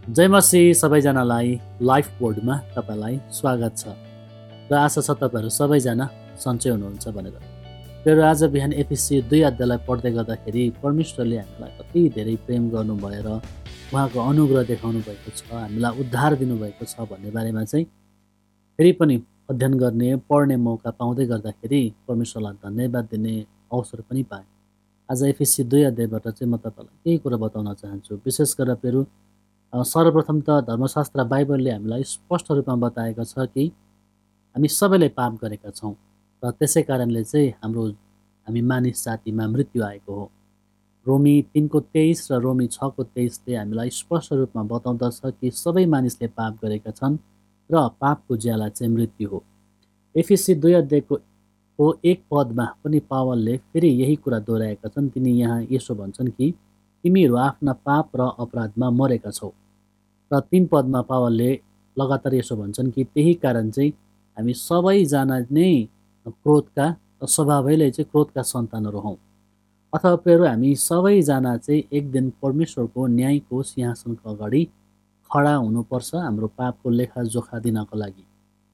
जय मसीह सबैजनालाई लाइफ बोर्डमा तपाईँलाई स्वागत छ र आशा छ तपाईँहरू सबैजना सन्चै हुनुहुन्छ भनेर। र आज बिहान एफएससी 2 अध्यायलाई पढ्दै गर्दाखेरि परमेश्वरले हामीलाई कति धेरै प्रेम गर्नुभयो र उहाँको अनुग्रह देखाउनु भएको छ, हामीलाई उद्धार दिनुभएको छ भन्ने बारेमा चाहिँ फेरि पनि अध्ययन गर्ने पढ्ने मौका पाउँदै गर्दाखेरि परमेश्वरलाई धन्यवाद दिने अवसर पनि पाएँ। आज एफएससी 2 अध्यायबाट चाहिँ म तपाईँलाई केही कुरा बताउन चाहन्छु। विशेष गरेर सर्वप्रथम त धर्मशास्त्र बाइबलले हामीलाई स्पष्ट रूपमा बताएको छ कि हामी सबैले पाप गरेका छौँ र त्यसै कारणले चाहिँ हामी मानिस जातिमा मृत्यु आएको हो। रोमी 3:23 र रोमी 6:23ले हामीलाई स्पष्ट रूपमा बताउँदछ कि सबै मानिसले पाप गरेका छन् र पापको ज्याला चाहिँ मृत्यु हो। एफएससी 2 अध्यायको 1 पदमा पनि पावलले फेरि यही कुरा दोहोऱ्याएका छन्। तिनी यहाँ यसो भन्छन् कि तिमीहरू आफ्ना पाप र अपराधमा मरेका छौ। र 3 पदमा पावलले लगातार यसो भन्छन् कि त्यही कारण चाहिँ हामी सबैजना नै क्रोधका स्वभावैले चाहिँ क्रोधका सन्तानहरू हौँ। अथवा प्रियहरू, हामी सबैजना चाहिँ एक दिन परमेश्वरको न्यायको सिंहासनको अगाडि खडा हुनुपर्छ हाम्रो पापको लेखाजोखा दिनको लागि।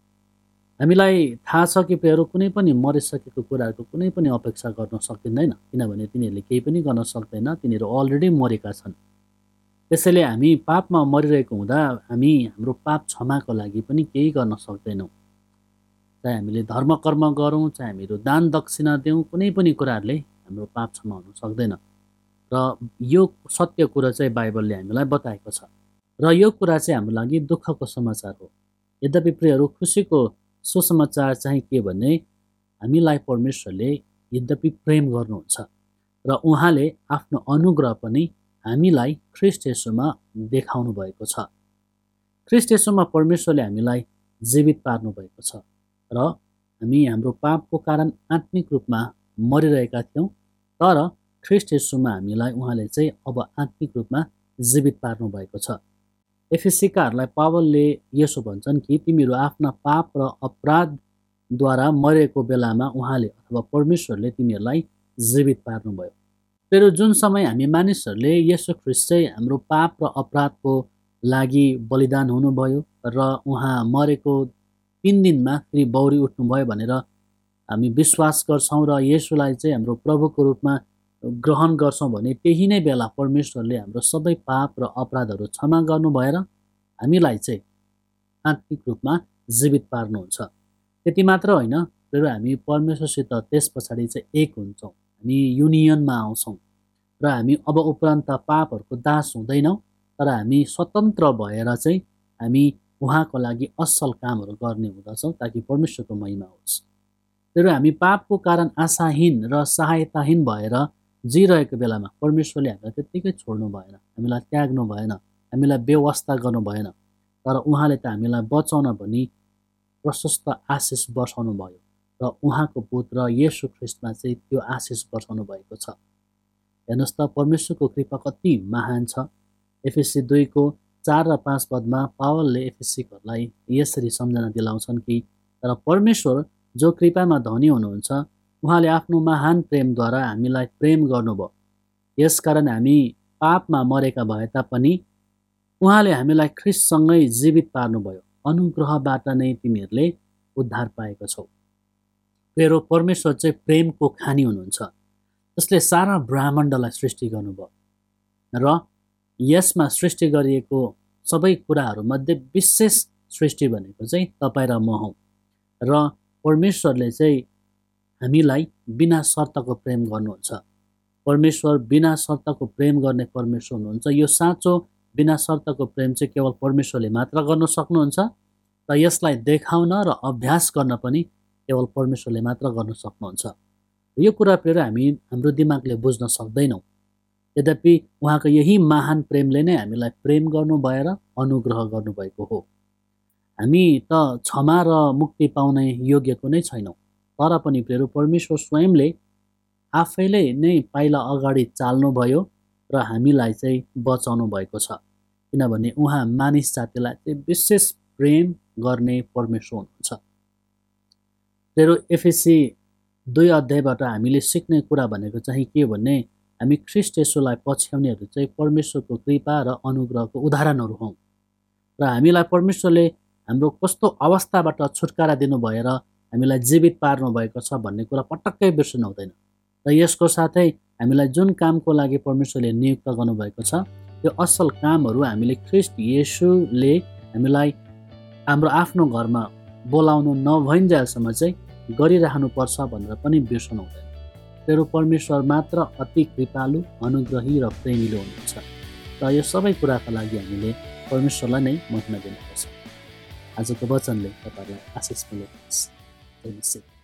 हामीलाई थाहा छ कि प्रियहरू, कुनै पनि मरिसकेको कुराहरूको कुनै पनि अपेक्षा गर्न सकिँदैन, किनभने तिनीहरूले केही पनि गर्न सक्दैन, तिनीहरू अलरेडी मरेका छन्। त्यसैले हामी पापमा मरिरहेको हुँदा हामी हाम्रो पाप क्षमाको लागि पनि केही गर्न सक्दैनौँ। चाहे हामीले धर्म कर्म गरौँ, चाहे हामीहरू दान दक्षिणा दिउँ, कुनै पनि कुराहरूले हाम्रो पाप क्षमा हुन सक्दैन। र यो सत्य कुरा चाहिँ बाइबलले हामीलाई बताएको छ र यो कुरा चाहिँ हाम्रो लागि दुःखको समाचार हो। यद्यपि प्रियहरू, खुसीको सुसमाचार चाहिँ के भने हामीलाई परमेश्वरले यद्यपि प्रेम गर्नुहुन्छ र उहाँले आफ्नो अनुग्रह पनि हामीलाई ख्रीष्ट येशूमा देखाउनु भएको छ। ख्रीष्ट येशूमा परमेश्वरले हामीलाई जीवित पार्नु भएको छ र हामी हाम्रो पापको कारण आत्मिक रूपमा मरिरहेका थियौँ, तर ख्रीष्ट येशूमा हामीलाई उहाँले चाहिँ अब आत्मिक रूपमा जीवित पार्नु भएको छ। एफएससीकाहरूलाई पावलले यसो भन्छन् कि तिमीहरू आफ्ना पाप र अपराधद्वारा मरेको बेलामा उहाँले अथवा परमेश्वरले तिमीहरूलाई जीवित पार्नुभयो। तर जुन समय हामी मानिसहरूले येशू ख्रीष्ट चाहिँ हाम्रो पाप र अपराधको लागि बलिदान हुनुभयो र उहाँ मरेको 3 दिनमा फेरि बौरी उठ्नुभयो भनेर हामी विश्वास गर्छौँ र येशूलाई चाहिँ हाम्रो प्रभुको रूपमा ग्रहण गर्छौँ भने त्यही नै बेला परमेश्वरले हाम्रो सबै पाप र अपराधहरू क्षमा गर्नु भएर हामीलाई चाहिँ आत्मिक रूपमा जीवित पार्नुहुन्छ। त्यति मात्र होइन, तर हामी परमेश्वरसित त्यस पछाडि चाहिँ एक हुन्छौँ, हामी युनियनमा आउँछौँ र हामी अब उपरान्त पापहरूको दास हुँदैनौँ, तर हामी स्वतन्त्र भएर चाहिँ हामी उहाँको लागि असल कामहरू गर्ने हुँदछौँ ताकि परमेश्वरको महिमा होस्। तर हामी पापको कारण आशाहीन र सहायताहीन भएर जिरहेको बेलामा परमेश्वरले हामीलाई त्यत्तिकै छोड्नु भएन, हामीलाई त्याग्नु भएन, हामीलाई बेवास्ता गर्नु भएन, तर उहाँले त हामीलाई बचाउन भनी प्रशस्त आशिष वर्षाउनु भयो र उहाँको पुत्र येशू ख्रीष्टमा चाहिँ त्यो आशिष वर्षाउनु भएको छ। हेर्नुहोस् त परमेश्वरको कृपा कति महान छ। एफएससी 2को 4 र 5 पदमा पावलले एफएससीहरूलाई यसरी सम्झना दिलाउँछन् कि तर परमेश्वर जो कृपामा धनी हुनुहुन्छ उहाँले आफ्नो महान प्रेमद्वारा हामीलाई प्रेम गर्नुभयो। यसकारण हामी पापमा मरेका भए तापनि उहाँले हामीलाई ख्रीष्टसँगै जीवित पार्नुभयो। अनुग्रहबाट नै तिमीहरूले उद्धार पाएको छौ। प्रिय परमेश्वर चाहिँ प्रेमको खानी हुनुहुन्छ, जसले सारा ब्रह्माण्डलाई सृष्टि गर्नुभयो र यसमा सृष्टि गरिएको सबै कुराहरूमध्ये विशेष सृष्टि भनेको चाहिँ तपाईँ र म हौँ। र परमेश्वरले चाहिँ हामीलाई बिना शर्तको प्रेम गर्नुहुन्छ। परमेश्वर बिना शर्तको प्रेम गर्ने परमेश्वर हुनुहुन्छ। यो साँचो बिना शर्तको प्रेम चाहिँ केवल परमेश्वरले मात्र गर्न सक्नुहुन्छ र यसलाई देखाउन र अभ्यास गर्न पनि केवल परमेश्वरले मात्र गर्न सक्नुहुन्छ। यो कुरा फेरि हामी हाम्रो दिमागले बुझ्न सक्दैनौँ। यद्यपि उहाँको यही महान प्रेमले नै हामीलाई प्रेम गर्नु भएर अनुग्रह गर्नुभएको हो। हामी त क्षमा र मुक्ति पाउने योग्यको नै छैनौँ, तर पनि फेरि परमेश्वर स्वयंले आफैले नै पाइला अगाडि चाल्नुभयो र हामीलाई चाहिँ बचाउनु भएको छ, किनभने उहाँ मानिस जातिलाई चाहिँ विशेष प्रेम गर्ने परमेश्वर हुनुहुन्छ। तेरो एफएससी 2 अध्यायबाट हामीले सिक्ने कुरा भनेको चाहिँ के भने हामी ख्रीष्ट येशूलाई पछ्याउनेहरू चाहिँ परमेश्वरको कृपा र अनुग्रहको उदाहरणहरू हौँ र हामीलाई परमेश्वरले हाम्रो कस्तो अवस्थाबाट छुटकारा दिनु भएर हामीलाई जीवित पार्नु भएको छ भन्ने कुरा पटक्कै बिर्सनु हुँदैन र यसको साथै हामीलाई जुन कामको लागि परमेश्वरले नियुक्त गर्नुभएको छ त्यो असल कामहरू हामीले ख्रीष्ट येशूले हामीलाई हाम्रो आफ्नो घरमा बोलाउनु नभइन्जेलसम्म चाहिँ गरिराख्नुपर्छ भनेर पनि बिर्सनु हुँदैन। तेरो परमेश्वर मात्र अति कृपालु, अनुग्रही र प्रेमिलो हुनुहुन्छ र यो सबै कुराका लागि हामीले परमेश्वरलाई नै महिमा दिनुपर्छ। आजको वचनले तपाईँलाई आशिष मिलोस्।